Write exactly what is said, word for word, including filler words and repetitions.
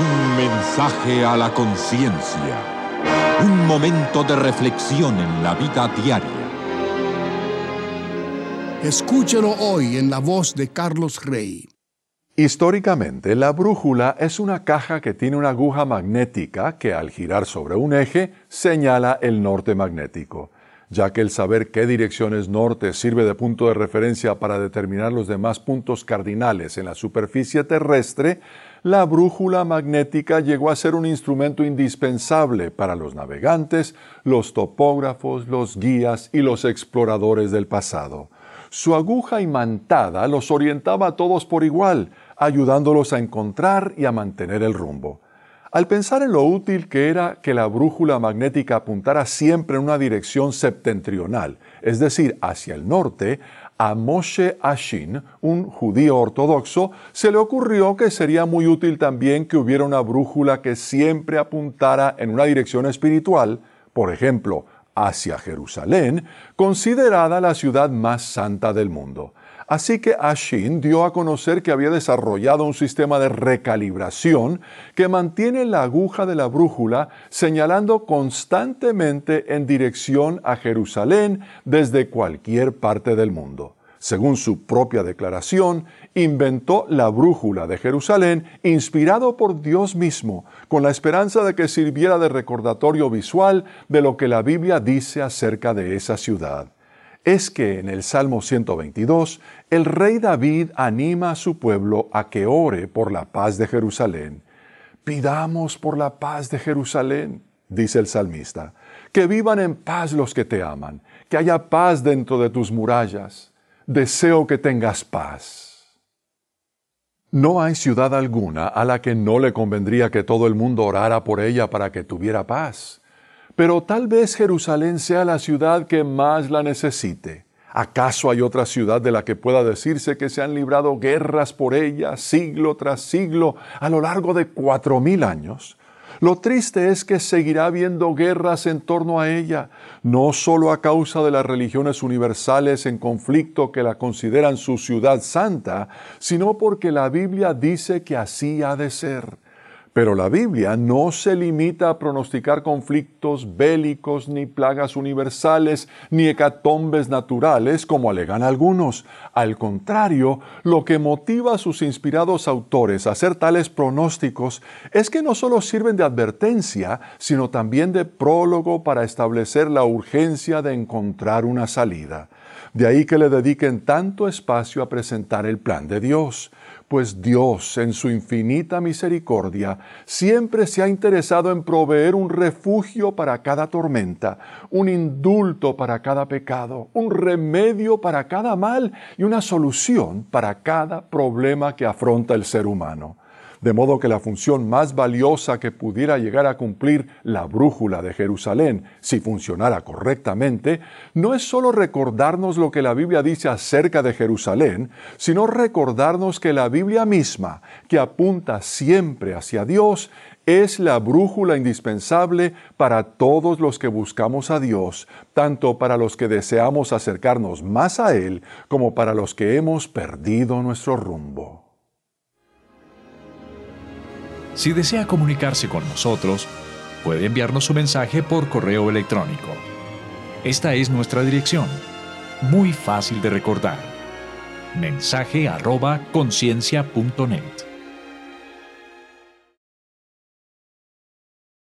Un mensaje a la conciencia. Un momento de reflexión en la vida diaria. Escúchelo hoy en la voz de Carlos Rey. Históricamente, la brújula es una caja que tiene una aguja magnética que, al girar sobre un eje, señala el norte magnético. Ya que el saber qué dirección es norte sirve de punto de referencia para determinar los demás puntos cardinales en la superficie terrestre, la brújula magnética llegó a ser un instrumento indispensable para los navegantes, los topógrafos, los guías y los exploradores del pasado. Su aguja imantada los orientaba a todos por igual, ayudándolos a encontrar y a mantener el rumbo. Al pensar en lo útil que era que la brújula magnética apuntara siempre en una dirección septentrional, es decir, hacia el norte, a Moshe Ashin, un judío ortodoxo, se le ocurrió que sería muy útil también que hubiera una brújula que siempre apuntara en una dirección espiritual, por ejemplo, hacia Jerusalén, considerada la ciudad más santa del mundo. Así que Ashin dio a conocer que había desarrollado un sistema de recalibración que mantiene la aguja de la brújula señalando constantemente en dirección a Jerusalén desde cualquier parte del mundo. Según su propia declaración, inventó la brújula de Jerusalén inspirado por Dios mismo, con la esperanza de que sirviera de recordatorio visual de lo que la Biblia dice acerca de esa ciudad. Es que en el Salmo ciento veintidós, el rey David anima a su pueblo a que ore por la paz de Jerusalén. Pidamos por la paz de Jerusalén, dice el salmista, que vivan en paz los que te aman, que haya paz dentro de tus murallas. Deseo que tengas paz. No hay ciudad alguna a la que no le convendría que todo el mundo orara por ella para que tuviera paz. Pero tal vez Jerusalén sea la ciudad que más la necesite. ¿Acaso hay otra ciudad de la que pueda decirse que se han librado guerras por ella siglo tras siglo a lo largo de cuatro mil años? Lo triste es que seguirá habiendo guerras en torno a ella, no solo a causa de las religiones universales en conflicto que la consideran su ciudad santa, sino porque la Biblia dice que así ha de ser. Pero la Biblia no se limita a pronosticar conflictos bélicos, ni plagas universales, ni hecatombes naturales, como alegan algunos. Al contrario, lo que motiva a sus inspirados autores a hacer tales pronósticos es que no solo sirven de advertencia, sino también de prólogo para establecer la urgencia de encontrar una salida. De ahí que le dediquen tanto espacio a presentar el plan de Dios. Pues Dios, en su infinita misericordia, siempre se ha interesado en proveer un refugio para cada tormenta, un indulto para cada pecado, un remedio para cada mal y una solución para cada problema que afronta el ser humano. De modo que la función más valiosa que pudiera llegar a cumplir la brújula de Jerusalén, si funcionara correctamente, no es solo recordarnos lo que la Biblia dice acerca de Jerusalén, sino recordarnos que la Biblia misma, que apunta siempre hacia Dios, es la brújula indispensable para todos los que buscamos a Dios, tanto para los que deseamos acercarnos más a Él, como para los que hemos perdido nuestro rumbo. Si desea comunicarse con nosotros, puede enviarnos su mensaje por correo electrónico. Esta es nuestra dirección, muy fácil de recordar. mensaje arroba conciencia punto net.